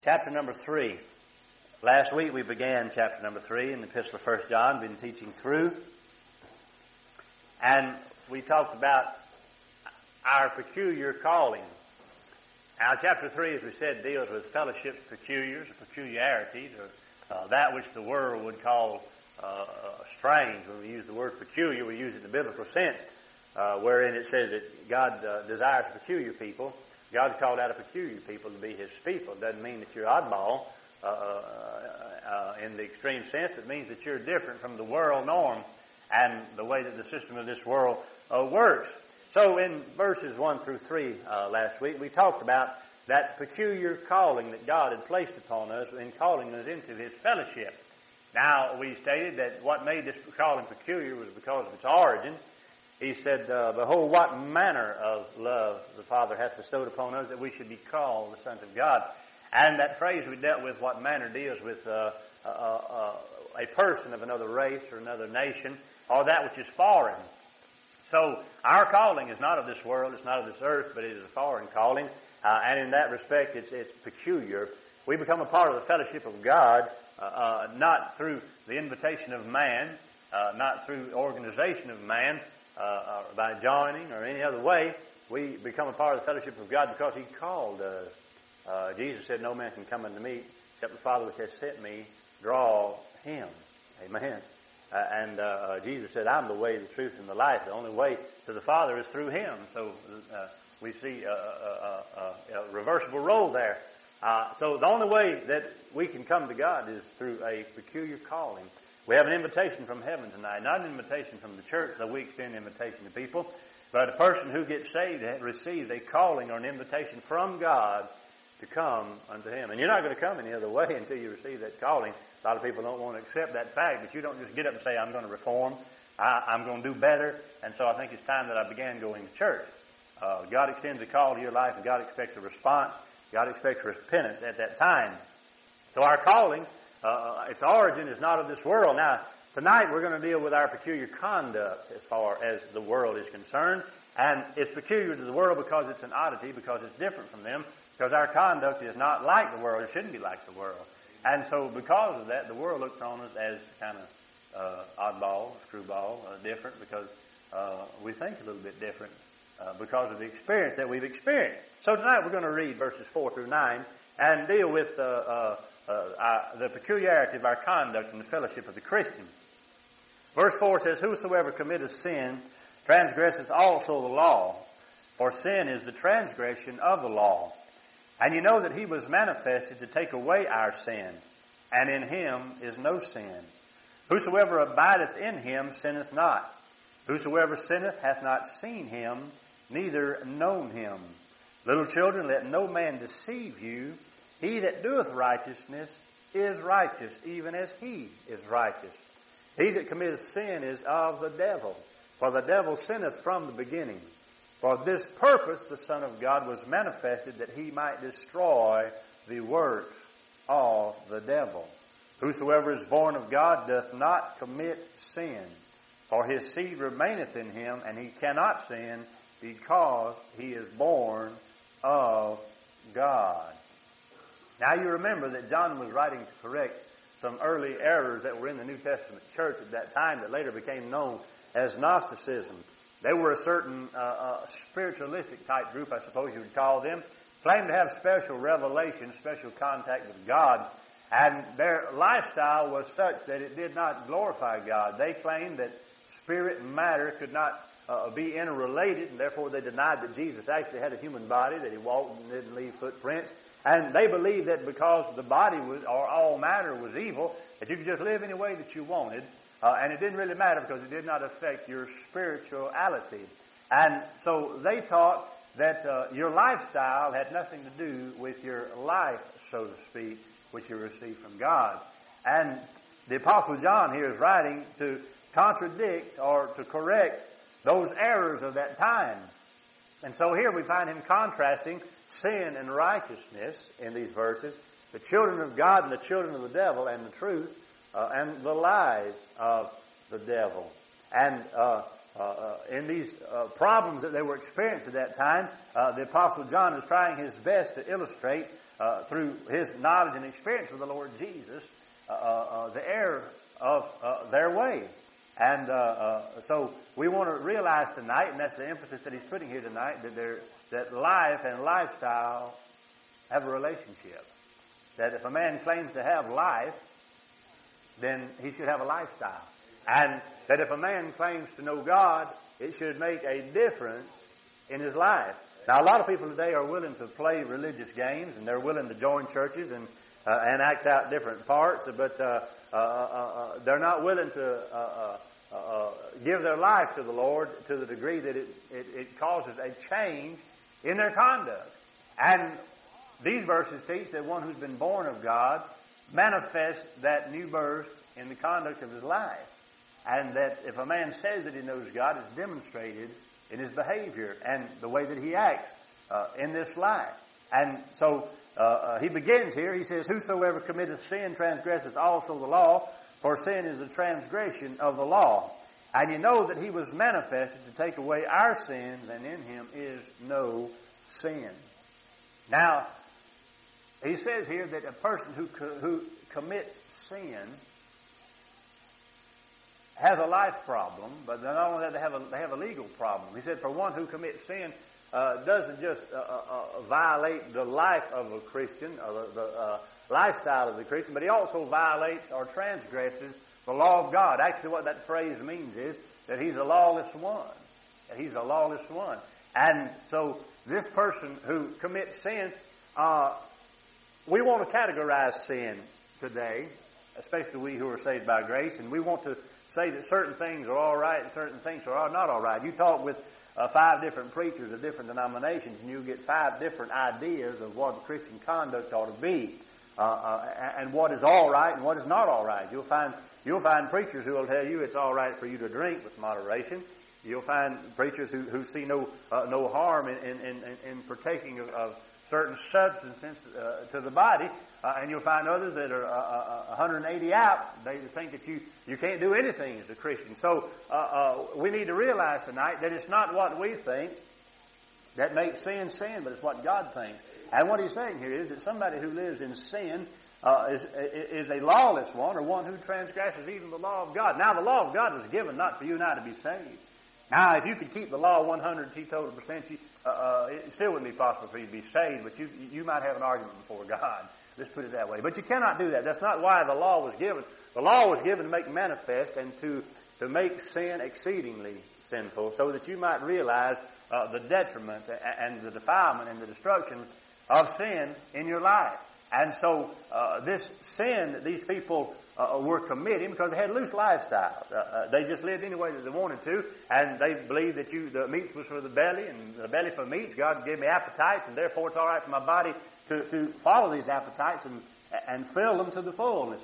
Chapter number 3. Last week we began chapter number 3 in the Epistle of 1 John, been teaching through. And we talked about our peculiar calling. Now chapter 3, as we said, deals with fellowship peculiars, or peculiarities, or that which the world would call strange. When we use the word peculiar, we use it in the biblical sense, wherein it says that God desires peculiar people. God's called out a peculiar people to be His people. It doesn't mean that you're oddball in the extreme sense. It means that you're different from the world norm and the way that the system of this world works. So in verses 1 through 3 last week, we talked about that peculiar calling that God had placed upon us in calling us into His fellowship. Now, we stated that what made this calling peculiar was because of its origin. He said, behold, what manner of love the Father hath bestowed upon us that we should be called the sons of God. And that phrase we dealt with, what manner, deals with a person of another race or another nation, or that which is foreign. So our calling is not of this world, it's not of this earth, but it is a foreign calling. And in that respect, it's peculiar. We become a part of the fellowship of God, not through the invitation of man, not through organization of man, by joining or any other way. We become a part of the fellowship of God because He called us. Jesus said, no man can come unto me except the Father which has sent me draw him. Amen. And Jesus said, I'm the way, the truth, and the life. The only way to the Father is through Him. So we see a reversible role there. So the only way that we can come to God is through a peculiar calling. We have an invitation from heaven tonight, not an invitation from the church, though we extend an invitation to people, but a person who gets saved receives a calling or an invitation from God to come unto Him. And you're not going to come any other way until you receive that calling. A lot of people don't want to accept that fact, but you don't just get up and say, I'm going to reform, I'm going to do better, and so I think it's time that I began going to church. God extends a call to your life, and God expects a response. God expects repentance at that time. So our calling, its origin is not of this world. Now, tonight we're going to deal with our peculiar conduct as far as the world is concerned. And it's peculiar to the world because it's an oddity, because it's different from them, because our conduct is not like the world. It shouldn't be like the world. And so because of that, the world looks on us as kind of oddball, screwball, different, because we think a little bit different because of the experience that we've experienced. So tonight we're going to read verses 4 through 9 and deal with the peculiarity of our conduct in the fellowship of the Christian. Verse 4 says, whosoever committeth sin transgresseth also the law, for sin is the transgression of the law. And you know that He was manifested to take away our sin, and in Him is no sin. Whosoever abideth in Him sinneth not. Whosoever sinneth hath not seen Him, neither known Him. Little children, let no man deceive you. He that doeth righteousness is righteous, even as He is righteous. He that committeth sin is of the devil, for the devil sinneth from the beginning. For this purpose the Son of God was manifested, that He might destroy the works of the devil. Whosoever is born of God doth not commit sin, for his seed remaineth in him, and he cannot sin, because he is born of God. Now you remember that John was writing to correct some early errors that were in the New Testament church at that time that later became known as Gnosticism. They were a certain spiritualistic type group, I suppose you would call them, claimed to have special revelation, special contact with God, and their lifestyle was such that it did not glorify God. They claimed that spirit and matter could not be interrelated, and therefore they denied that Jesus actually had a human body, that He walked and didn't leave footprints. And they believed that because the body was, or all matter was evil, that you could just live any way that you wanted, and it didn't really matter because it did not affect your spirituality. And so they taught that your lifestyle had nothing to do with your life, so to speak, which you received from God. And the Apostle John here is writing to contradict or to correct those errors of that time. And so here we find him contrasting sin and righteousness in these verses, the children of God and the children of the devil, and the truth and the lies of the devil. And in these problems that they were experiencing at that time, the Apostle John is trying his best to illustrate through his knowledge and experience with the Lord Jesus, the error of their way. And so we want to realize tonight, and that's the emphasis that he's putting here tonight, that life and lifestyle have a relationship. That if a man claims to have life, then he should have a lifestyle. And that if a man claims to know God, it should make a difference in his life. Now, a lot of people today are willing to play religious games, and they're willing to join churches and act out different parts, but they're not willing to give their life to the Lord to the degree that it causes a change in their conduct. And these verses teach that one who's been born of God manifests that new birth in the conduct of his life. And that if a man says that he knows God, it's demonstrated in his behavior and the way that he acts in this life. And so he begins here, he says, "Whosoever committeth sin transgresseth also the law, for sin is the transgression of the law. And you know that he was manifested to take away our sins, and in him is no sin." Now, he says here that a person who commits sin has a life problem, but not only that, they have a legal problem. He said, for one who commits sin doesn't just violate the life of a Christian, or the lifestyle of the Christian, but he also violates or transgresses the law of God. Actually, what that phrase means is that he's a lawless one. That he's a lawless one. And so this person who commits sin, we want to categorize sin today, especially we who are saved by grace, and we want to say that certain things are all right and certain things are not all right. You talk with 5 different preachers of different denominations, and you get 5 different ideas of what Christian conduct ought to be, and what is all right and what is not all right. You'll find preachers who will tell you it's all right for you to drink with moderation. You'll find preachers who see no harm in partaking of certain substances to the body, and you'll find others that are 180 out. They think that you can't do anything as a Christian. So we need to realize tonight that it's not what we think that makes sin sin, but it's what God thinks. And what he's saying here is that somebody who lives in sin is a lawless one, or one who transgresses even the law of God. Now, the law of God was given not for you and I to be saved. Now, if you could keep the law 100 teetotal percent, it still wouldn't be possible for you to be saved, but you might have an argument before God. Let's put it that way. But you cannot do that. That's not why the law was given. The law was given to make manifest and to make sin exceedingly sinful, so that you might realize the detriment and the defilement and the destruction of sin in your life. And so this sin that these people were committing, because they had loose lifestyles. They just lived any way that they wanted to, and they believed that the meat was for the belly, and the belly for meat. God gave me appetites, and therefore it's all right for my body to follow these appetites and fill them to the fullness.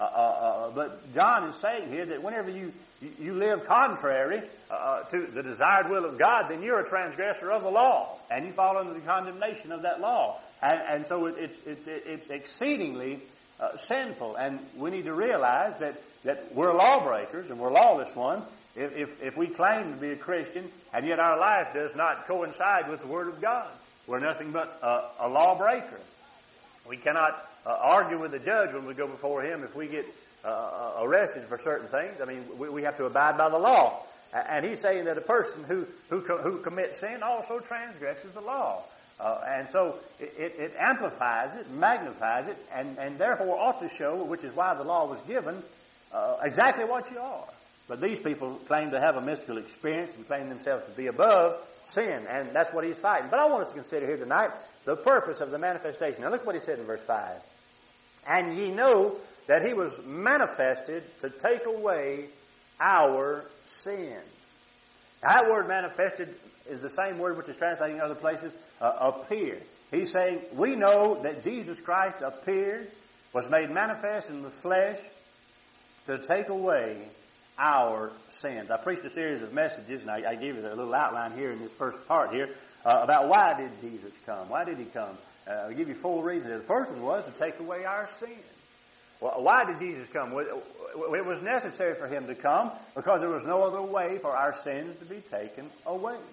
But John is saying here that whenever you live contrary to the desired will of God, then you're a transgressor of the law, and you fall under the condemnation of that law. And so it's exceedingly sinful, and we need to realize that we're lawbreakers and we're lawless ones if we claim to be a Christian and yet our life does not coincide with the Word of God. We're nothing but a lawbreaker. We cannot argue with the judge when we go before him if we get arrested for certain things. I mean, we have to abide by the law. And he's saying that a person who commits sin also transgresses the law. And so it amplifies it, magnifies it, and therefore ought to show, which is why the law was given, exactly what you are. But these people claim to have a mystical experience and claim themselves to be above sin, and that's what he's fighting. But I want us to consider here tonight the purpose of the manifestation. Now look what he said in verse 5. And ye know that he was manifested to take away our sins. Now, that word manifested is the same word which is translated in other places, appear. He's saying, we know that Jesus Christ appeared, was made manifest in the flesh to take away our sins. I preached a series of messages, and I gave you a little outline here in this first part here, about why did Jesus come? Why did he come? I'll give you 4 reasons. The first one was to take away our sins. Well, why did Jesus come? It was necessary for him to come because there was no other way for our sins to be taken away.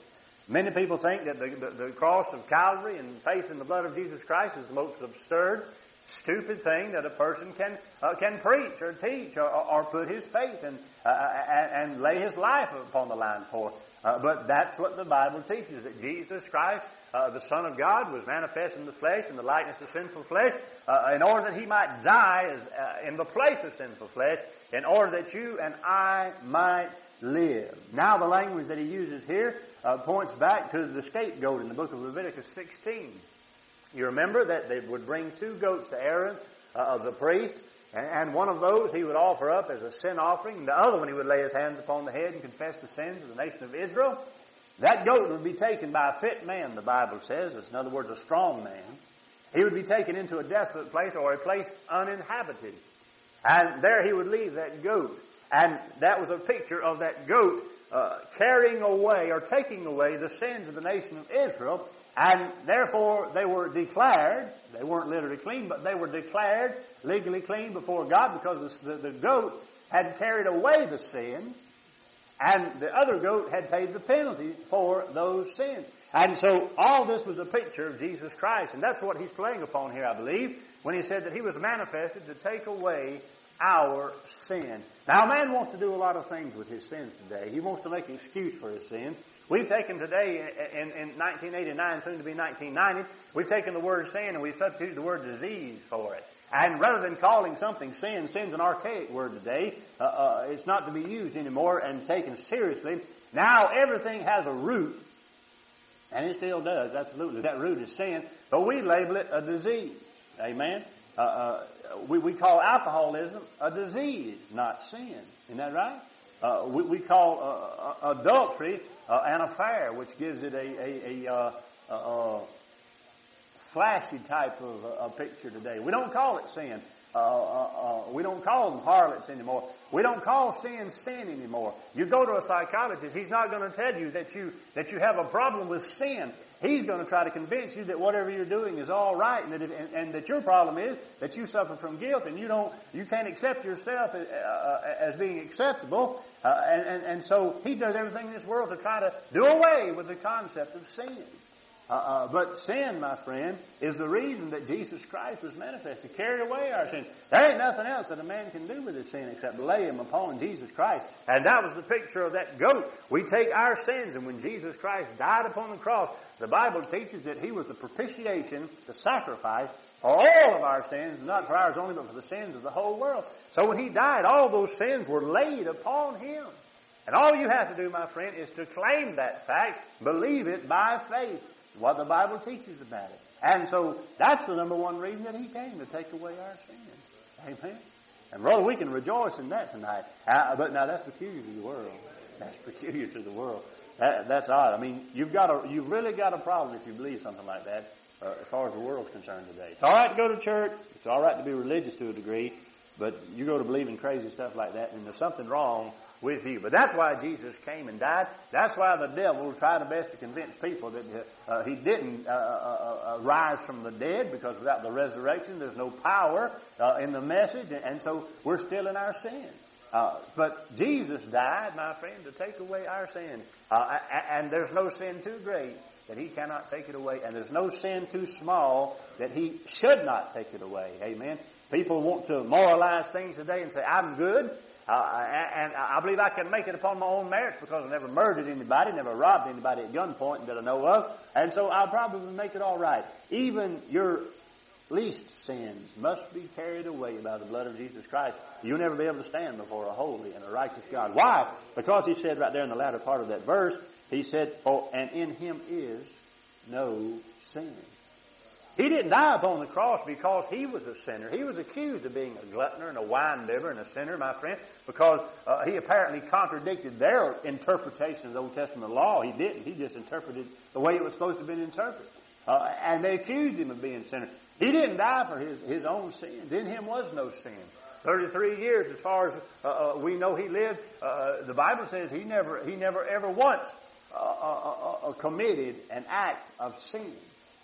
Many people think that the cross of Calvary and faith in the blood of Jesus Christ is the most absurd, stupid thing that a person can preach or teach or put his faith in and lay his life upon the line for. But that's what the Bible teaches, that Jesus Christ, the Son of God, was manifest in the flesh, in the likeness of sinful flesh, in order that He might die in the place of sinful flesh, in order that you and I might live. Now the language that He uses here points back to the scapegoat in the book of Leviticus 16. You remember that they would bring 2 goats to Aaron, the priest, and one of those he would offer up as a sin offering. The other one he would lay his hands upon the head and confess the sins of the nation of Israel. That goat would be taken by a fit man, the Bible says. It's, in other words, a strong man. He would be taken into a desolate place or a place uninhabited. And there he would leave that goat. And that was a picture of that goat carrying away or taking away the sins of the nation of Israel. And therefore they were declared, they weren't literally clean, but they were declared legally clean before God because the goat had carried away the sins, and the other goat had paid the penalty for those sins. And so all this was a picture of Jesus Christ, and that's what He's playing upon here, I believe, when He said that He was manifested to take away our sin. Now, man wants to do a lot of things with his sins today. He wants to make an excuse for his sins. We've taken today, in 1989, soon to be 1990, we've taken the word sin and we've substituted the word disease for it. And rather than calling something sin, sin's an archaic word today. It's not to be used anymore and taken seriously. Now everything has a root, and it still does, absolutely. That root is sin, but we label it a disease. Amen? We call alcoholism a disease, not sin. Isn't that right? We call adultery an affair, which gives it a flashy type of a picture today. We don't call it sin. We don't call them harlots anymore. We don't call sin anymore. You go to a psychologist, he's not going to tell you that you have a problem with sin. He's going to try to convince you that whatever you're doing is all right, and that your problem is that you suffer from guilt and you can't accept yourself as being acceptable. And so he does everything in this world to try to do away with the concept of sin. But sin, my friend, is the reason that Jesus Christ was manifest, to carry away our sins. There ain't nothing else that a man can do with his sin except lay him upon Jesus Christ. And that was the picture of that goat. We take our sins, and when Jesus Christ died upon the cross, the Bible teaches that He was the propitiation, the sacrifice, for all of our sins, not for ours only, but for the sins of the whole world. So when He died, all those sins were laid upon Him. And all you have to do, my friend, is to claim that fact, believe it by faith. What the Bible teaches about it. And so that's the number one reason that He came, to take away our sins. Amen. And brother, we can rejoice in that tonight. But now that's peculiar to the world. That's peculiar to the world. That's odd. I mean, you've really got a problem if you believe something like that, as far as the world's concerned today. It's all right to go to church. It's all right to be religious to a degree. But you go to believe in crazy stuff like that, and there's something wrong with you. But that's why Jesus came and died. That's why the devil tried the best to convince people that He didn't rise from the dead, because without the resurrection there's no power in the message, and so we're still in our sin. But Jesus died, my friend, to take away our sin. And there's no sin too great that He cannot take it away, and there's no sin too small that He should not take it away. Amen. People want to moralize things today and say, I'm good, and I believe I can make it upon my own merits because I never murdered anybody, never robbed anybody at gunpoint that I know of, and so I'll probably make it all right. Even your least sins must be carried away by the blood of Jesus Christ. You'll never be able to stand before a holy and a righteous God. Why? Because He said right there in the latter part of that verse, He said, and in Him is no sin. He didn't die upon the cross because He was a sinner. He was accused of being a gluttoner and a winebibber and a sinner, my friend, because He apparently contradicted their interpretation of the Old Testament law. He didn't. He just interpreted the way it was supposed to have been interpreted. And they accused Him of being a sinner. He didn't die for his own sins. In Him was no sin. 33 years, as far as we know He lived, the Bible says He never ever once committed an act of sin.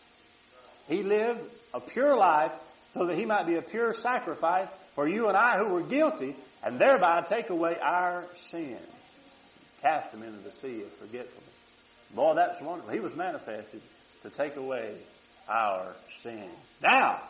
He lived a pure life so that He might be a pure sacrifice for you and I who were guilty, and thereby take away our sins. Cast them into the sea of forgetfulness. Boy, that's wonderful. He was manifested to take away our sin. Now,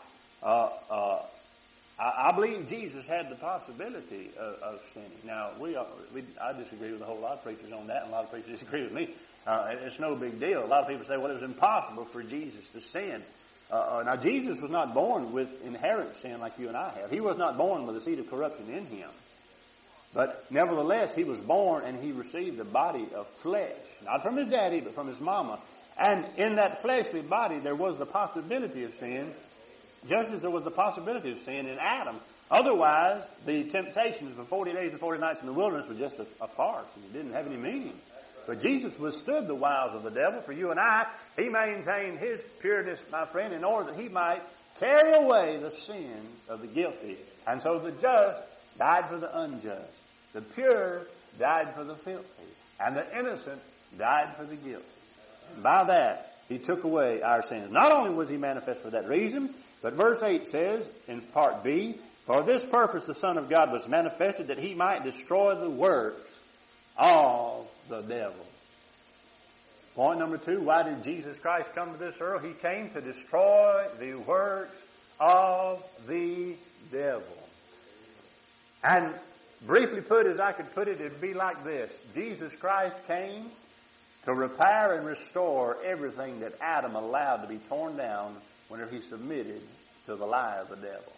I believe Jesus had the possibility of sinning. Now, I disagree with a whole lot of preachers on that, and a lot of preachers disagree with me. It's no big deal. A lot of people say, well, it was impossible for Jesus to sin. Now, Jesus was not born with inherent sin like you and I have. He was not born with a seed of corruption in him. But nevertheless, he was born and he received a body of flesh. Not from his daddy, but from his mama. And in that fleshly body, there was the possibility of sin, just as there was the possibility of sin in Adam. Otherwise, the temptations for 40 days and 40 nights in the wilderness were just a farce, and it didn't have any meaning. But Jesus withstood the wiles of the devil. For you and I, he maintained his pureness, my friend, in order that he might carry away the sins of the guilty. And so the just died for the unjust. The pure died for the filthy. And the innocent died for the guilty. And by that, he took away our sins. Not only was he manifest for that reason, but verse 8 says, in part B, for this purpose the Son of God was manifested, that he might destroy the works of the devil. Point number 2, why did Jesus Christ come to this earth? He came to destroy the works of the devil. And briefly put, as I could put it, it'd be like this. Jesus Christ came to repair and restore everything that Adam allowed to be torn down whenever he submitted to the lie of the devil.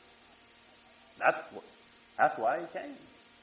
That's why he came.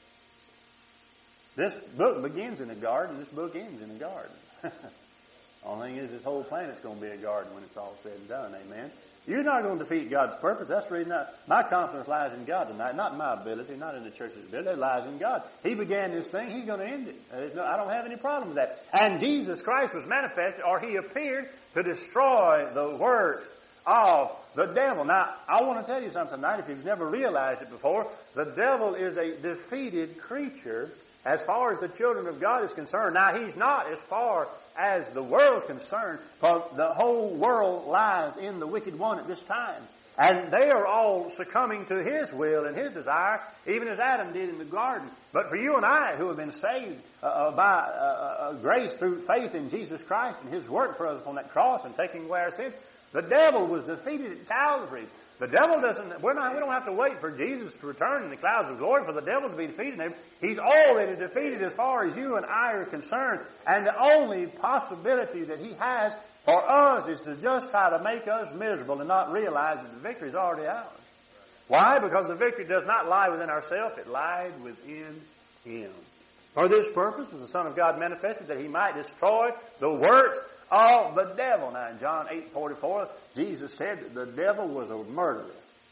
This book begins in a garden. This book ends in a garden. Only thing is, this whole planet's going to be a garden when it's all said and done. Amen. You're not going to defeat God's purpose. That's the reason my confidence lies in God tonight. Not in my ability, not in the church's ability. It lies in God. He began this thing. He's going to end it. I don't have any problem with that. And Jesus Christ was manifested, or he appeared to destroy the works of the devil. Now, I want to tell you something tonight. If you've never realized it before, the devil is a defeated creature as far as the children of God is concerned. Now, he's not as far as the world's concerned, for the whole world lies in the wicked one at this time. And they are all succumbing to his will and his desire, even as Adam did in the garden. But for you and I, who have been saved by grace through faith in Jesus Christ and his work for us upon that cross and taking away our sins, the devil was defeated at Calvary. The devil doesn't, we don't have to wait for Jesus to return in the clouds of glory for the devil to be defeated. He's already defeated as far as you and I are concerned. And the only possibility that he has for us is to just try to make us miserable and not realize that the victory is already ours. Why? Because the victory does not lie within ourselves, it lies within him. For this purpose was the Son of God manifested, that he might destroy the works of the devil. Now in John 8:44, Jesus said that the devil was a murderer.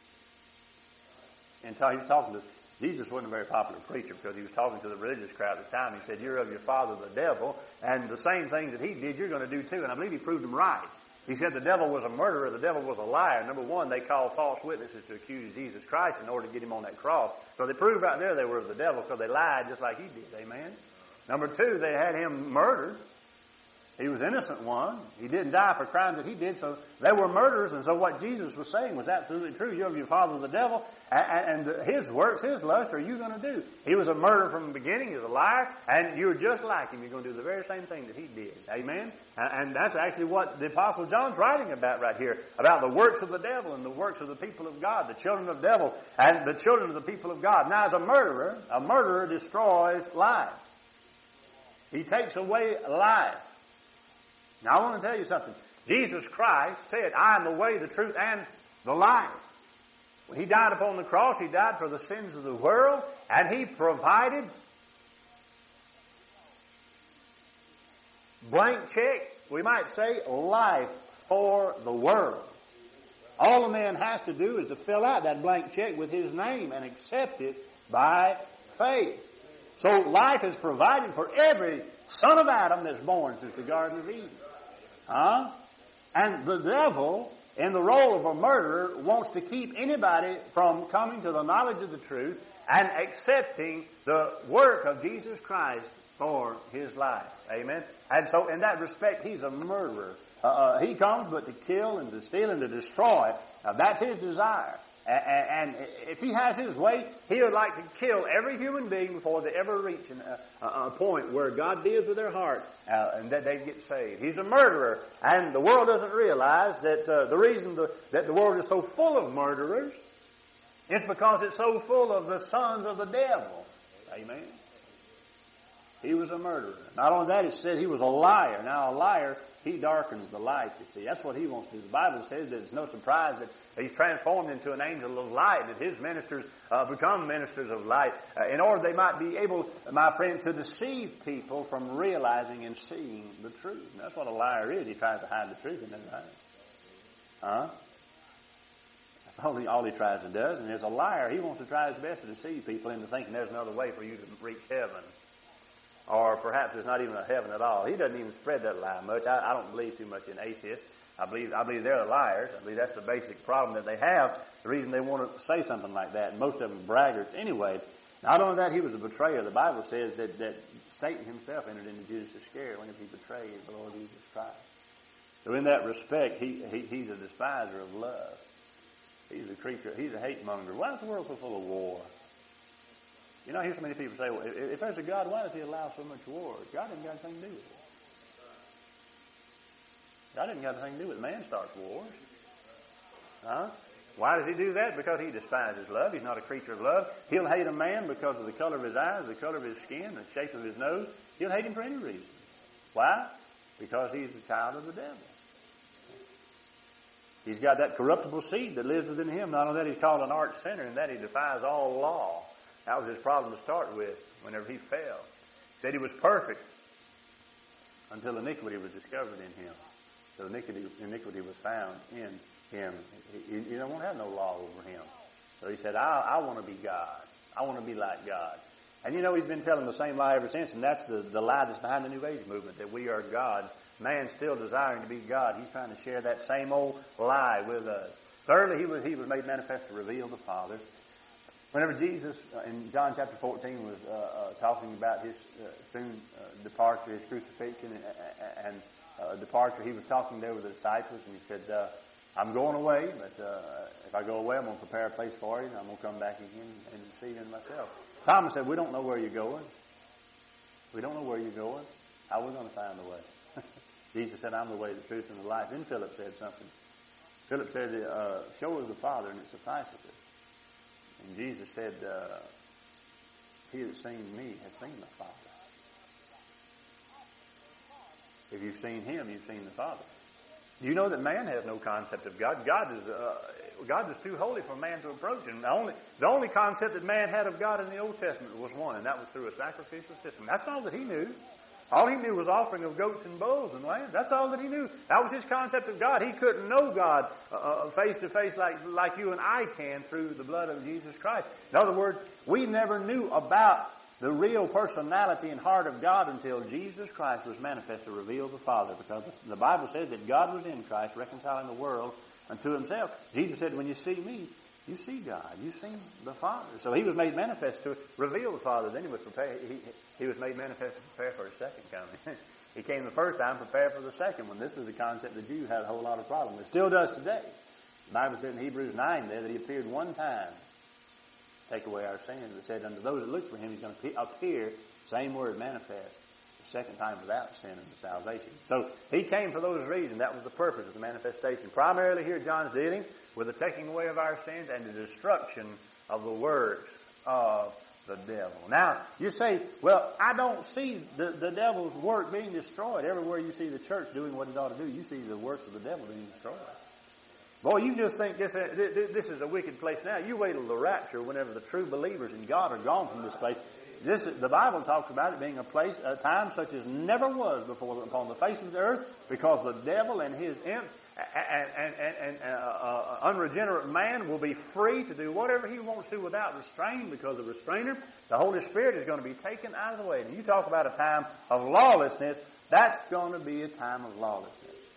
And he was talking to, Jesus wasn't a very popular preacher because he was talking to the religious crowd at the time. He said, you're of your father the devil, and the same things that he did, you're going to do too. And I believe he proved them right. He said the devil was a murderer, the devil was a liar. Number one, they called false witnesses to accuse Jesus Christ in order to get him on that cross. So they proved right there they were of the devil because they lied just like he did. Amen? Number two, they had him murdered. He was innocent one. He didn't die for crimes that he did, so they were murderers. And so what Jesus was saying was absolutely true. You're of your father the devil, and his works, his lust, are you going to do? He was a murderer from the beginning. He was a liar, and you're just like him. You're going to do the very same thing that he did. Amen? And that's actually what the Apostle John's writing about right here, about the works of the devil and the works of the people of God, the children of the devil and the children of the people of God. Now, as a murderer destroys life. He takes away life. Now, I want to tell you something. Jesus Christ said, I am the way, the truth, and the life. When he died upon the cross, he died for the sins of the world, and he provided blank check, we might say, life for the world. All a man has to do is to fill out that blank check with his name and accept it by faith. So life is provided for every son of Adam that's born since the Garden of Eden. And the devil, in the role of a murderer, wants to keep anybody from coming to the knowledge of the truth and accepting the work of Jesus Christ for his life. Amen? And so in that respect, he's a murderer. He comes but to kill and to steal and to destroy. Now, that's his desire. And if he has his way, he would like to kill every human being before they ever reach a point where God deals with their heart and that they get saved. He's a murderer. And the world doesn't realize that the reason that the world is so full of murderers is because it's so full of the sons of the devil. Amen. He was a murderer. Not only that, it said he was a liar. Now, a liar, he darkens the light, you see. That's what he wants to do. The Bible says that it's no surprise that he's transformed into an angel of light, that his ministers become ministers of light, in order they might be able, my friend, to deceive people from realizing and seeing the truth. And that's what a liar is. He tries to hide the truth in his life. That's all he tries to do. And as a liar, he wants to try his best to deceive people into thinking there's another way for you to reach heaven. Or perhaps there's not even a heaven at all. He doesn't even spread that lie much. I don't believe too much in atheists. I believe they're the liars. I believe that's the basic problem that they have. The reason they want to say something like that. And most of them braggarts anyway. Not only that, he was a betrayer. The Bible says that Satan himself entered into Judas Iscariot whenever he betrayed the Lord Jesus Christ. So in that respect, he's a despiser of love. He's a creature. He's a hate monger. Why is the world so full of war? You know, I hear so many people say, well, if there's a God, why does he allow so much war? God didn't got anything to do with it. God didn't got anything to do with it. Man starts wars. Why does he do that? Because he despises love. He's not a creature of love. He'll hate a man because of the color of his eyes, the color of his skin, the shape of his nose. He'll hate him for any reason. Why? Because he's a child of the devil. He's got that corruptible seed that lives within him. Not only that, he's called an arch sinner, and that he defies all law. That was his problem to start with whenever he fell. He said he was perfect until iniquity was discovered in him. So iniquity was found in him. He don't have no law over him. So he said, I want to be God. I want to be like God. And you know, he's been telling the same lie ever since, and that's the lie that's behind the New Age movement, that we are God. Man still desiring to be God. He's trying to share that same old lie with us. Thirdly, he was made manifest to reveal the Father. Whenever Jesus, in John chapter 14, was talking about his soon departure, his crucifixion and departure, he was talking there with the disciples, and he said, I'm going away, but if I go away, I'm going to prepare a place for you, and I'm going to come back again and see you in myself. Thomas said, we don't know where you're going. We don't know where you're going. How are we going to find the way? Jesus said, I'm the way, the truth, and the life. Then Philip said something. Philip said, show us the Father, and it suffices us. And Jesus said, he that's seen me has seen the Father. If you've seen him, you've seen the Father. Do you know that man has no concept of God? God is too holy for man to approach. And the only concept that man had of God in the Old Testament was one, and that was through a sacrificial system. That's all that he knew. All he knew was offering of goats and bulls and lambs. That's all that he knew. That was his concept of God. He couldn't know God face to face like you and I can through the blood of Jesus Christ. In other words, we never knew about the real personality and heart of God until Jesus Christ was manifest to reveal the Father. Because the Bible says that God was in Christ, reconciling the world unto himself. Jesus said, when you see me, you see God. You see the Father. So he was made manifest to reveal the Father. Then he was prepared. He was made manifest to prepare for his second coming. He came the first time, prepared for the second one. This was a concept the Jews had a whole lot of problems with. It still does today. The Bible said in Hebrews 9 there that he appeared one time to take away our sins. It said unto those that look for him, he's going to appear, same word, manifest, the second time without sin and salvation. So he came for those reasons. That was the purpose of the manifestation. Primarily here John's dealing with the taking away of our sins and the destruction of the works of the devil. Now, you say, well, I don't see the devil's work being destroyed. Everywhere you see the church doing what it ought to do, you see the works of the devil being destroyed. Boy, you just think this is a wicked place now. You wait till the rapture whenever the true believers in God are gone from this place. The Bible talks about it being a time such as never was before upon the face of the earth, because the devil and his imps and unregenerate man will be free to do whatever he wants to without restraint, because the restrainer, the Holy Spirit, is going to be taken out of the way. And you talk about a time of lawlessness, that's going to be a time of lawlessness.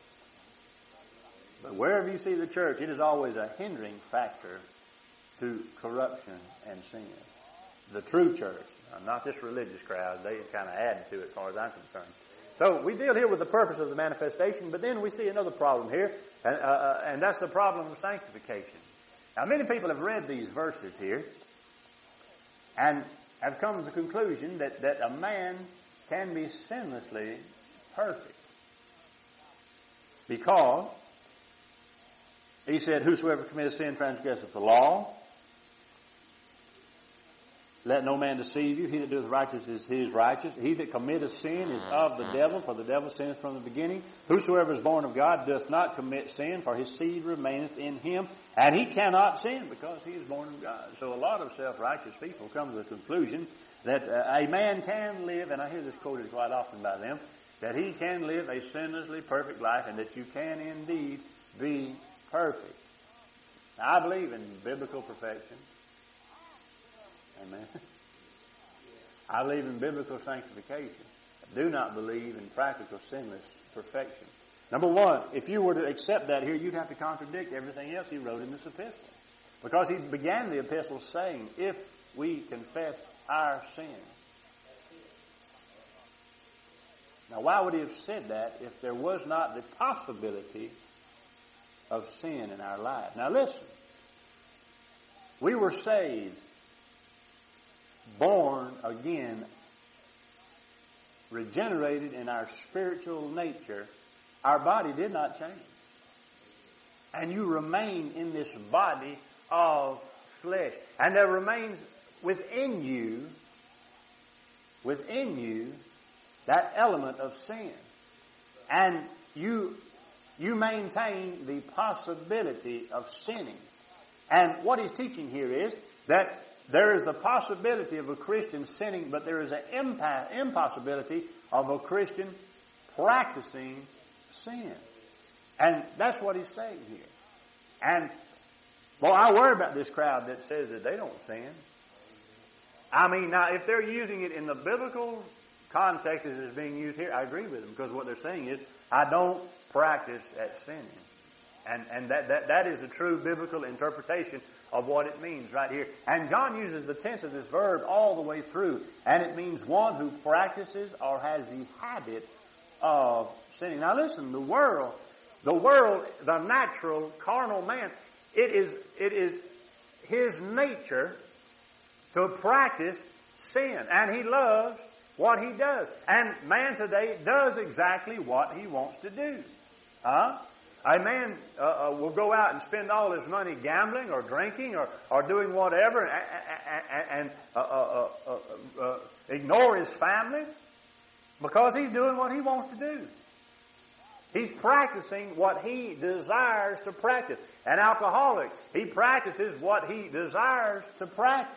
But wherever you see the church, it is always a hindering factor to corruption and sin. The true church, not this religious crowd, they kind of add to it as far as I'm concerned. So we deal here with the purpose of the manifestation, but then we see another problem here, and that's the problem of sanctification. Now, many people have read these verses here and have come to the conclusion that a man can be sinlessly perfect. Because he said, whosoever committeth sin transgresseth the law. Let no man deceive you. He that doeth righteousness is righteous. He that committeth sin is of the devil, for the devil sinneth from the beginning. Whosoever is born of God doth not commit sin, for his seed remaineth in him, and he cannot sin because he is born of God. So a lot of self-righteous people come to the conclusion that a man can live, and I hear this quoted quite often by them, that he can live a sinlessly perfect life, and that you can indeed be perfect. Now, I believe in biblical perfection. Amen. I believe in biblical sanctification. I do not believe in practical sinless perfection. Number one, if you were to accept that here, you'd have to contradict everything else he wrote in this epistle. Because he began the epistle saying, if we confess our sin. Now, why would he have said that if there was not the possibility of sin in our life? Now, listen. We were saved, born again, regenerated in our spiritual nature. Our body did not change. And you remain in this body of flesh. And there remains within you, that element of sin. And you maintain the possibility of sinning. And what he's teaching here is that there is the possibility of a Christian sinning, but there is an impossibility of a Christian practicing sin. And that's what he's saying here. And, well, I worry about this crowd that says that they don't sin. I mean, now, if they're using it in the biblical context as it's being used here, I agree with them, because what they're saying is, I don't practice at sinning. And that is a true biblical interpretation of what it means right here. And John uses the tense of this verb all the way through. And it means one who practices or has the habit of sinning. Now listen, the world, the natural, carnal man, it is his nature to practice sin. And he loves what he does. And man today does exactly what he wants to do. A man will go out and spend all his money gambling or drinking or doing whatever and ignore his family because he's doing what he wants to do. He's practicing what he desires to practice. An alcoholic, he practices what he desires to practice.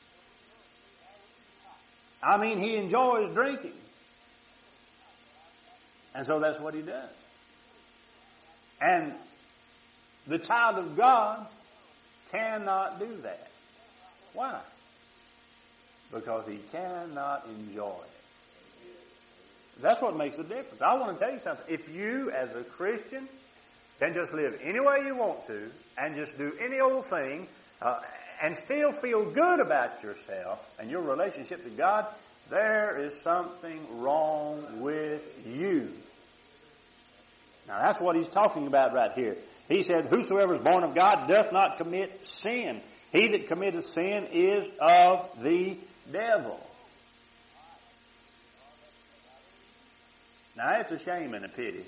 I mean, he enjoys drinking. And so that's what he does. And the child of God cannot do that. Why? Because he cannot enjoy it. That's what makes a difference. I want to tell you something. If you, as a Christian, can just live any way you want to and just do any old thing and still feel good about yourself and your relationship to God, there is something wrong with you. Now, that's what he's talking about right here. He said, whosoever is born of God doth not commit sin. He that committeth sin is of the devil. Now, it's a shame and a pity.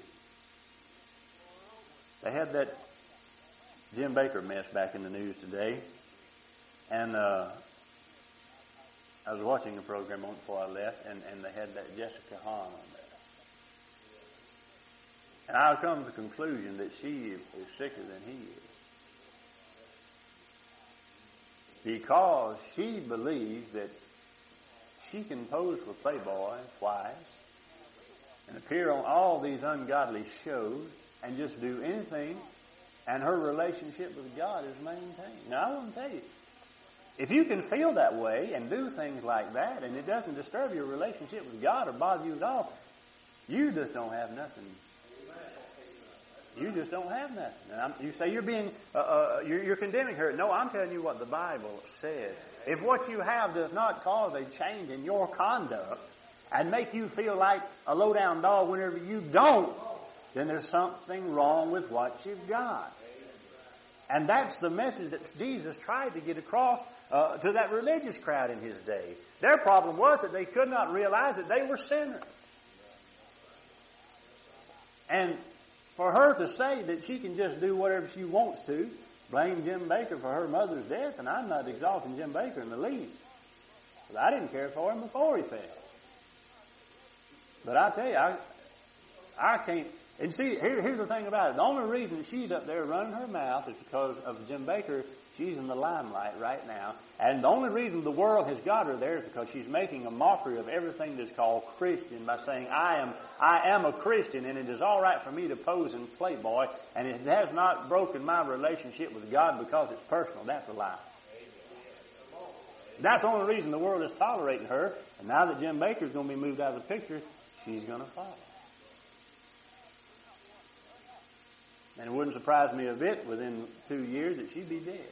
They had that Jim Bakker mess back in the news today. And I was watching a program on it before I left, and they had that Jessica Hahn on there. And I've come to the conclusion that she is sicker than he is. Because she believes that she can pose for Playboy twice and appear on all these ungodly shows and just do anything, and her relationship with God is maintained. Now, I want to tell you, if you can feel that way and do things like that, and it doesn't disturb your relationship with God or bother you at all, you just don't have nothing. You just don't have nothing. And you say you're being, you're condemning her. No, I'm telling you what the Bible says. If what you have does not cause a change in your conduct and make you feel like a low-down dog whenever you don't, then there's something wrong with what you've got. And that's the message that Jesus tried to get across to that religious crowd in his day. Their problem was that they could not realize that they were sinners. And for her to say that she can just do whatever she wants to, blame Jim Bakker for her mother's death, and I'm not exalting Jim Bakker in the least. But I didn't care for him before he fell. But I tell you, I can't. And see, here's the thing about it. The only reason that she's up there running her mouth is because of Jim Bakker. She's in the limelight right now. And the only reason the world has got her there is because she's making a mockery of everything that's called Christian by saying, I am a Christian, and it is all right for me to pose in Playboy, and it has not broken my relationship with God because it's personal. That's a lie. That's the only reason the world is tolerating her. And now that Jim Bakker's going to be moved out of the picture, she's going to follow. And it wouldn't surprise me a bit within 2 years that she'd be dead.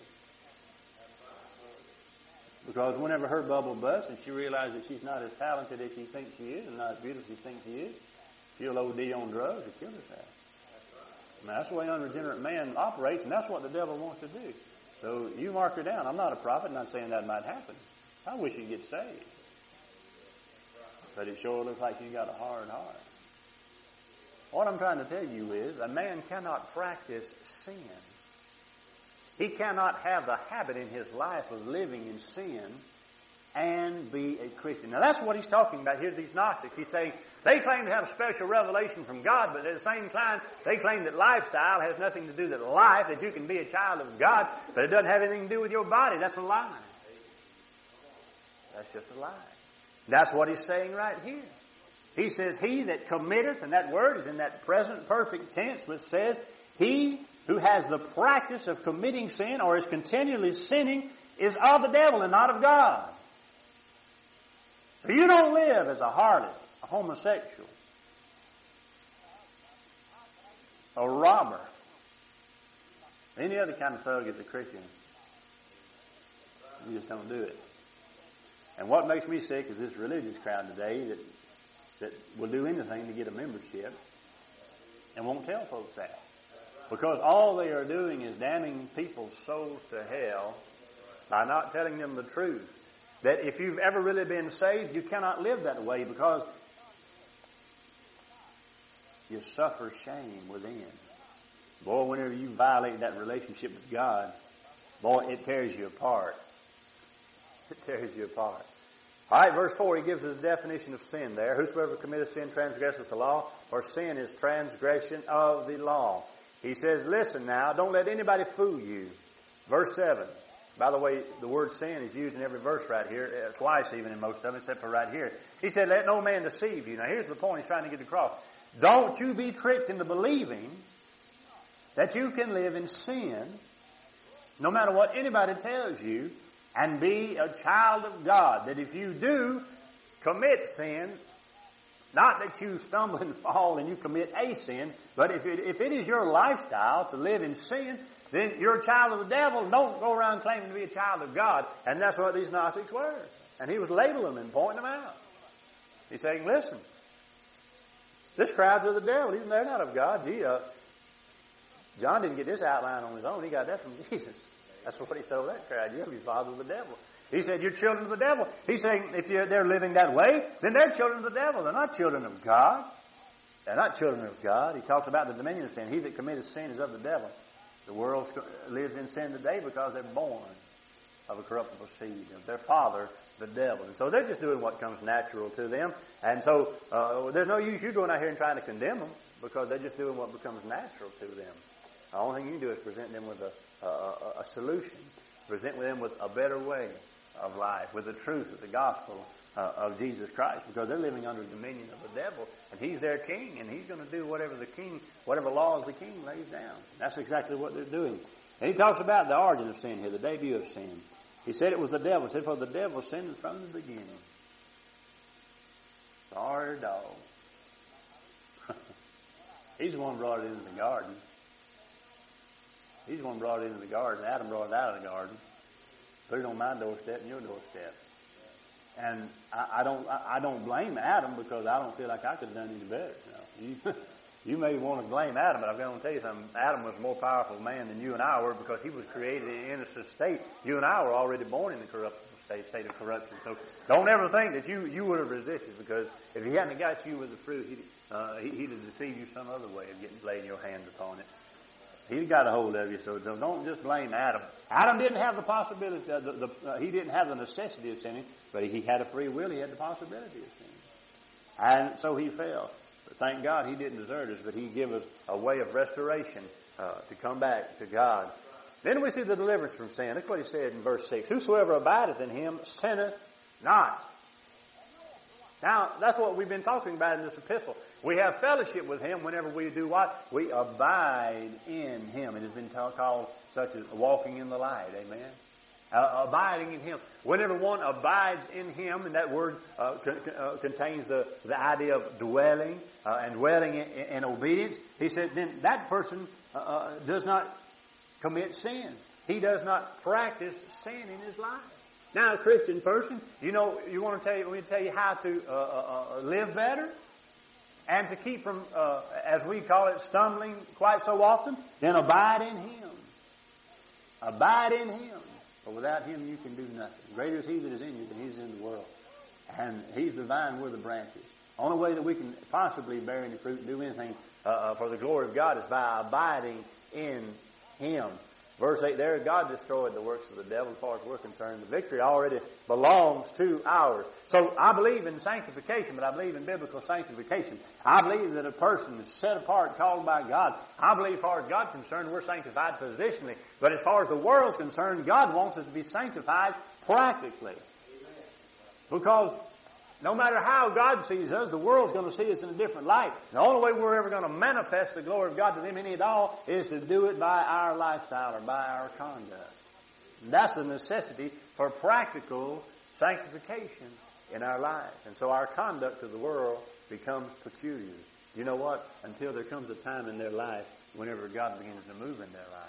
Because whenever her bubble busts and she realizes that she's not as talented as she thinks she is and not as beautiful as she thinks she is, she'll OD on drugs or kill herself. Now, that's the way an unregenerate man operates, and that's what the devil wants to do. So you mark her down. I'm not a prophet, not saying that might happen. I wish you'd get saved. But it sure looks like you've got a hard heart. What I'm trying to tell you is a man cannot practice sin. He cannot have the habit in his life of living in sin and be a Christian. Now that's what he's talking about here, these Gnostics. He's saying they claim to have special revelation from God, but at the same time they claim that lifestyle has nothing to do with life, that you can be a child of God, but it doesn't have anything to do with your body. That's a lie. That's just a lie. That's what he's saying right here. He says, he that committeth, and that word is in that present perfect tense, which says, he who has the practice of committing sin or is continually sinning is of the devil and not of God. So you don't live as a harlot, a homosexual, a robber, any other kind of thug as a Christian. You just don't do it. And what makes me sick is this religious crowd today that will do anything to get a membership and won't tell folks that. Because all they are doing is damning people's souls to hell by not telling them the truth. That if you've ever really been saved, you cannot live that way because you suffer shame within. Boy, whenever you violate that relationship with God, boy, it tears you apart. It tears you apart. All right, verse 4, he gives us a definition of sin there. Whosoever committeth sin transgresseth the law, for sin is transgression of the law. He says, listen now, don't let anybody fool you. Verse 7. By the way, the word sin is used in every verse right here, twice even in most of them, except for right here. He said, let no man deceive you. Now here's the point he's trying to get across. Don't you be tricked into believing that you can live in sin, no matter what anybody tells you, and be a child of God. That if you do commit sin, not that you stumble and fall and you commit a sin, but if it is your lifestyle to live in sin, then you're a child of the devil. Don't go around claiming to be a child of God. And that's what these Gnostics were. And he was labeling them and pointing them out. He's saying, listen, this crowd's of the devil. They're not of God. John didn't get this outline on his own. He got that from Jesus. That's what he told that crowd. You're your father of the devil. He said, you're children of the devil. He's saying, if they're living that way, then they're children of the devil. They're not children of God. They're not children of God. He talks about the dominion of sin. He that committeth sin is of the devil. The world lives in sin today because they're born of a corruptible seed, of their father, the devil. And so they're just doing what comes natural to them. And so there's no use you going out here and trying to condemn them because they're just doing what becomes natural to them. The only thing you can do is present them with a solution. Present them with a better way of life, with the truth of the gospel of Jesus Christ, because they're living under the dominion of the devil, and he's their king, and he's going to do whatever laws the king lays down. That's exactly what they're doing. And he talks about the origin of sin here, the debut of sin. He said it was the devil. He said, for the devil sinned from the beginning. Sorry, dog. He's the one who brought it into the garden. He's the one who brought it into the garden. Adam brought it out of the garden. Put it on my doorstep and your doorstep. And I don't blame Adam because I don't feel like I could have done any better. You may want to blame Adam, but I'm going to tell you something. Adam was a more powerful man than you and I were because he was created in an innocent state. You and I were already born in the corruptible state of corruption. So don't ever think that you would have resisted, because if he hadn't got you with the fruit, he'd have deceived you some other way of laying your hands upon it. He's got a hold of you, so don't just blame Adam. Adam didn't have the possibility, he didn't have the necessity of sinning, but he had a free will, he had the possibility of sinning. And so he fell. But thank God he didn't desert us, but he gave us a way of restoration to come back to God. Then we see the deliverance from sin. That's what he said in verse 6. Whosoever abideth in him sinneth not. Now, that's what we've been talking about in this epistle. We have fellowship with him whenever we do what? We abide in him. It has been called such as walking in the light. Amen? Abiding in him. Whenever one abides in him, and that word contains the idea of dwelling, and dwelling in obedience, he said, then that person does not commit sin. He does not practice sin in his life. Now, a Christian person, you want me to tell you how to live better and to keep from, as we call it, stumbling quite so often. Then abide in him. Abide in him. For without him you can do nothing. Greater is he that is in you than he is in the world. And he's the vine, we're the branches. The only way that we can possibly bear any fruit and do anything for the glory of God is by abiding in him. Verse 8 there, God destroyed the works of the devil as far as we're concerned. The victory already belongs to ours. So I believe in sanctification, but I believe in biblical sanctification. I believe that a person is set apart, called by God. I believe as far as God's concerned, we're sanctified positionally. But as far as the world's concerned, God wants us to be sanctified practically. Because no matter how God sees us, the world's going to see us in a different light. The only way we're ever going to manifest the glory of God to them any at all is to do it by our lifestyle or by our conduct. And that's the necessity for practical sanctification in our lives. And so our conduct to the world becomes peculiar. You know what? Until there comes a time in their life whenever God begins to move in their life.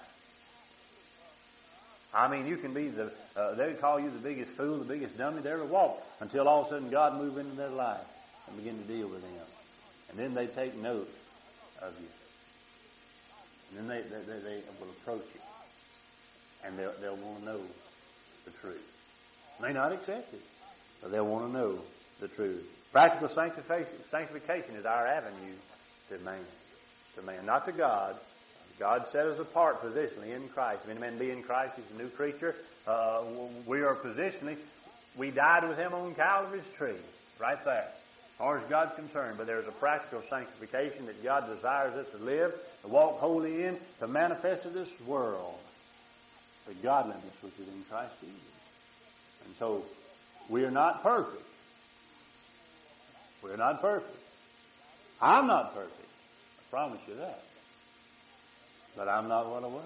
I mean, you can be they call you the biggest fool, the biggest dummy there ever walked, until all of a sudden God moves into their life and begin to deal with them. And then they take note of you. And then they will approach you. And they'll want to know the truth. May not accept it, but they'll want to know the truth. Practical sanctification is our avenue to man. To man, not to God. God set us apart positionally in Christ. If any man be in Christ, he's a new creature. We are positionally, we died with him on Calvary's tree, right there, as far as God's concerned. But there's a practical sanctification that God desires us to live, to walk holy in, to manifest to this world the godliness which is in Christ Jesus. And so, we are not perfect. We're not perfect. I'm not perfect. I promise you that. But I'm not what I was.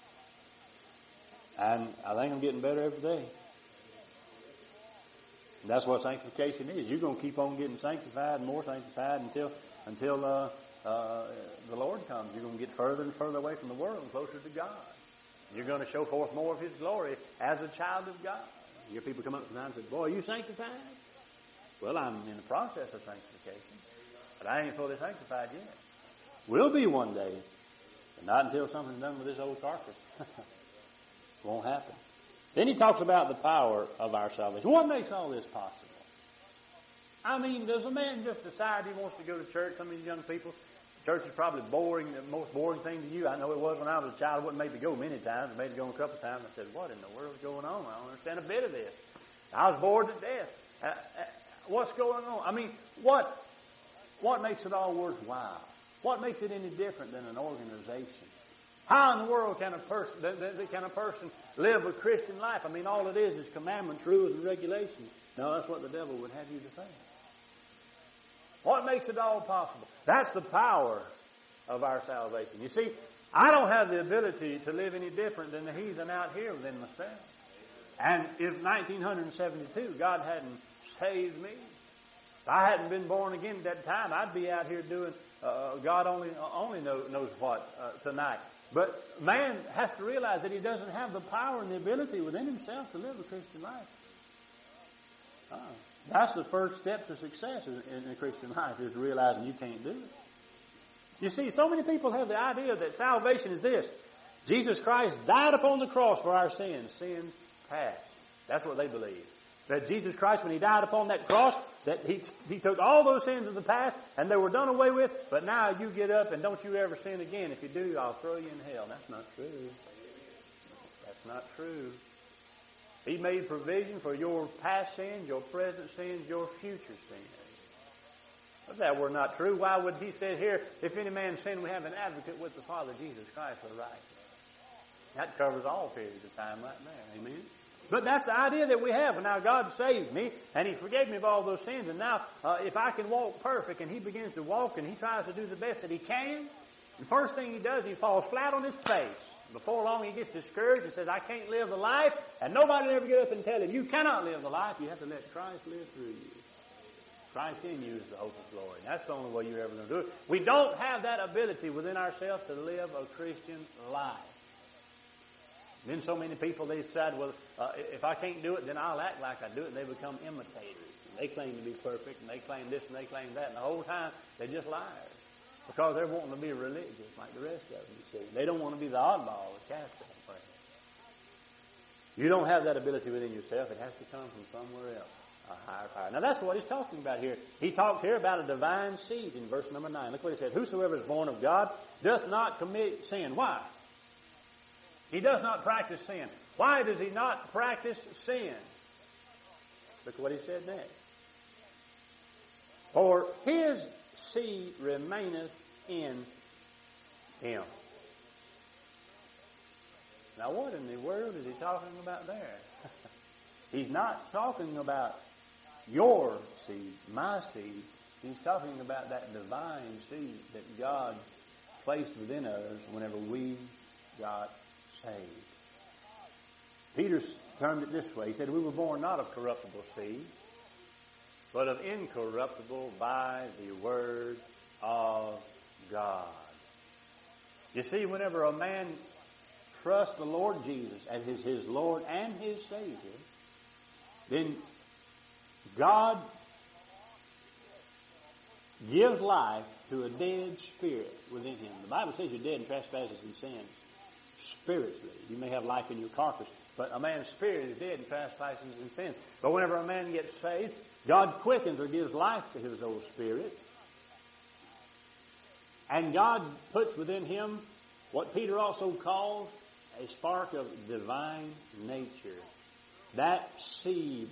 And I think I'm getting better every day. And that's what sanctification is. You're going to keep on getting sanctified and more sanctified until the Lord comes. You're going to get further and further away from the world and closer to God. You're going to show forth more of his glory as a child of God. You hear people come up sometimes and say, boy, are you sanctified? Well, I'm in the process of sanctification. But I ain't fully sanctified yet. Will be one day. Not until something's done with this old carcass. Won't happen. Then he talks about the power of our salvation. What makes all this possible? I mean, does a man just decide he wants to go to church? Some of these young people, church is probably boring, the most boring thing to you. I know it was when I was a child. I wouldn't maybe go many times. I maybe go a couple times. I said, what in the world is going on? I don't understand a bit of this. I was bored to death. What's going on? I mean, what makes it all worthwhile? What makes it any different than an organization? How in the world can a person live a Christian life? I mean, all it is commandments, rules, and regulations. No, that's what the devil would have you to think. What makes it all possible? That's the power of our salvation. You see, I don't have the ability to live any different than the heathen out here within myself. And if 1972 God hadn't saved me, if I hadn't been born again at that time, I'd be out here doing God only knows what tonight. But man has to realize that he doesn't have the power and the ability within himself to live a Christian life. That's the first step to success in a Christian life, is realizing you can't do it. You see, so many people have the idea that salvation is this. Jesus Christ died upon the cross for our sins. Sins past. That's what they believe. That Jesus Christ, when He died upon that cross, that He took all those sins of the past and they were done away with, but now you get up and don't you ever sin again. If you do, I'll throw you in hell. That's not true. That's not true. He made provision for your past sins, your present sins, your future sins. If that were not true, why would He say here, if any man sin, we have an advocate with the Father, Jesus Christ, the righteous? That covers all periods of time right there. Amen? But that's the idea that we have. And now God saved me, and He forgave me of all those sins. And now, if I can walk perfect, and he begins to walk, and he tries to do the best that he can, the first thing he does, he falls flat on his face. Before long, he gets discouraged and says, I can't live the life. And nobody will ever get up and tell him, you cannot live the life. You have to let Christ live through you. Christ in you is the hope of glory. That's the only way you're ever going to do it. We don't have that ability within ourselves to live a Christian life. Then so many people, they decide, well, if I can't do it, then I'll act like I do it. And they become imitators. And they claim to be perfect, and they claim this, and they claim that. And the whole time, they're just liars. Because they're wanting to be religious like the rest of them, you see. They don't want to be the oddball, the castaway. You don't have that ability within yourself. It has to come from somewhere else, a higher power. Now that's what he's talking about here. He talks here about a divine seed in verse number 9. Look what he says. Whosoever is born of God doth not commit sin. Why? He does not practice sin. Why does he not practice sin? Look what he said next. For his seed remaineth in him. Now what in the world is he talking about there? He's not talking about your seed, my seed. He's talking about that divine seed that God placed within us whenever we got saved. Peter termed it this way. He said, we were born not of corruptible seed, but of incorruptible by the word of God. You see, whenever a man trusts the Lord Jesus as his Lord and his Savior, then God gives life to a dead spirit within him. The Bible says you're dead in trespasses and sins. Spiritually. You may have life in your carcass, but a man's spirit is dead in trespasses and sins. But whenever a man gets saved, God quickens or gives life to his old spirit. And God puts within him what Peter also calls a spark of divine nature. That seed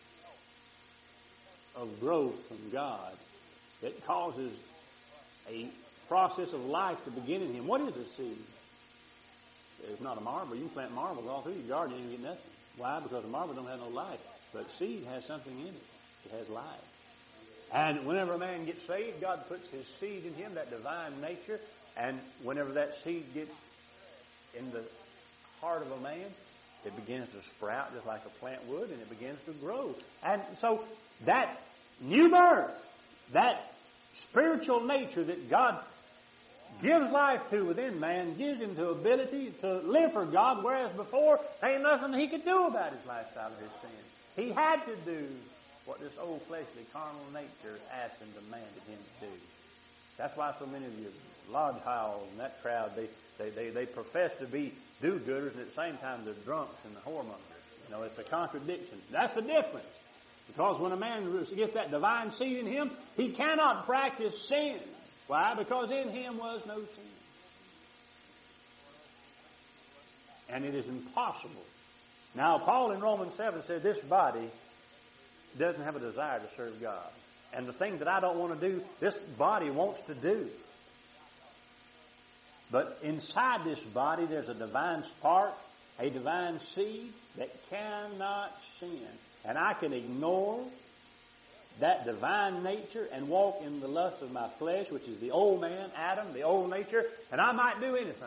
of growth from God that causes a process of life to begin in him. What is a seed? It's not a marble. You can plant marbles all through your garden and you get nothing. Why? Because a marble don't have no life. But seed has something in it. It has life. And whenever a man gets saved, God puts His seed in him, that divine nature. And whenever that seed gets in the heart of a man, it begins to sprout just like a plant would, and it begins to grow. And so that new birth, that spiritual nature that God gives life to within man, gives him the ability to live for God, whereas before, there ain't nothing he could do about his lifestyle of his sin. He had to do what this old fleshly carnal nature asked and demanded him to do. That's why so many of you lodge howls and that crowd, they profess to be do-gooders, and at the same time they're drunks and the whoremongers. You know, it's a contradiction. That's the difference. Because when a man gets that divine seed in him, he cannot practice sin. Why? Because in him was no sin. And it is impossible. Now, Paul in Romans 7 said this body doesn't have a desire to serve God. And the thing that I don't want to do, this body wants to do. But inside this body, there's a divine spark, a divine seed that cannot sin. And I can ignore that divine nature and walk in the lust of my flesh, which is the old man, Adam, the old nature, and I might do anything.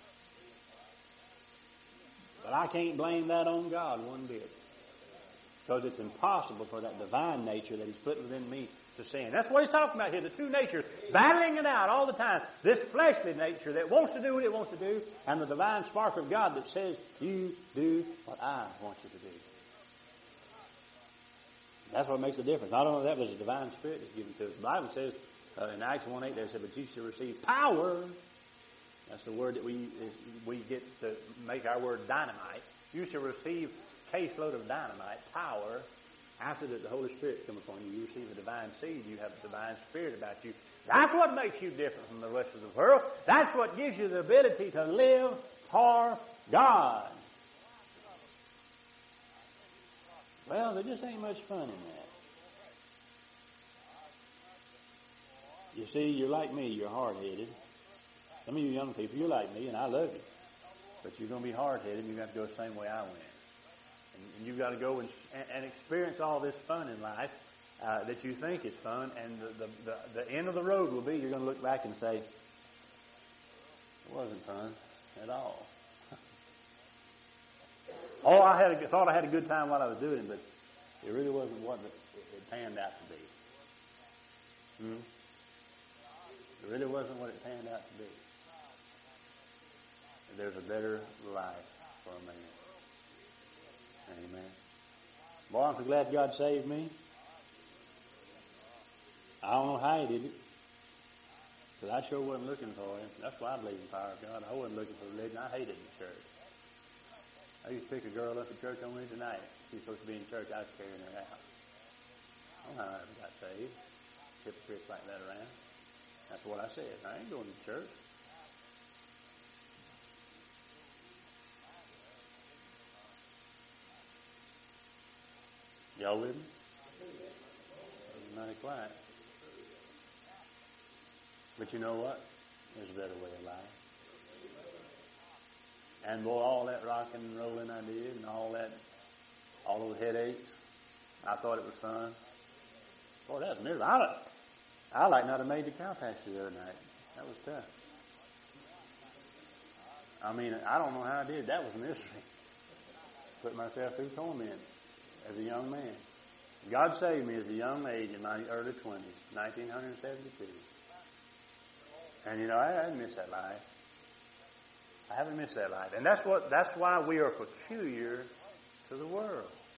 But I can't blame that on God one bit. Because it's impossible for that divine nature that He's put within me to sin. That's what He's talking about here, the two natures, battling it out all the time. This fleshly nature that wants to do what it wants to do, and the divine spark of God that says, you do what I want you to do. That's what makes the difference. I don't know if that was a divine spirit that's given to us. The Bible says In Acts 1:8 they said, but you shall receive power. That's the word that we get to make our word dynamite. You shall receive a caseload of dynamite, power. After the Holy Spirit comes upon you, you receive a divine seed. You have a divine spirit about you. That's what makes you different from the rest of the world. That's what gives you the ability to live for God. Well, there just ain't much fun in that. You see, you're like me. You're hard-headed. Some of you young people, you're like me, and I love you. But you're going to be hard-headed, and you've got to go the same way I went. And you've got to go and experience all this fun in life that you think is fun, and the end of the road will be you're going to look back and say, it wasn't fun at all. Oh, I thought I had a good time while I was doing it, but it really wasn't what it panned out to be. It really wasn't what it panned out to be. There's a better life for a man. Amen. Boy, I'm so glad God saved me. I don't know how He did it, because I sure wasn't looking for Him. That's why I believe in the power of God. I wasn't looking for religion. I hated the church. I used to pick a girl up at church on Wednesday night. She was supposed to be in church. I was carrying her out. I don't know how I ever got saved. Hypocrites like that around. That's what I said. I ain't going to church. Y'all with me? Mighty quiet. But you know what? There's a better way of life. And boy, all that rocking and rolling I did, and all those headaches, I thought it was fun. Boy, that was miserable. I like not have made the cow pasture the other night. That was tough. I mean, I don't know how I did. That was misery. Put myself through torment as a young man. God saved me as a young age in my early 20s, 1972. And you know, I haven't missed that life. I haven't missed that life. And that's why we are peculiar to the world.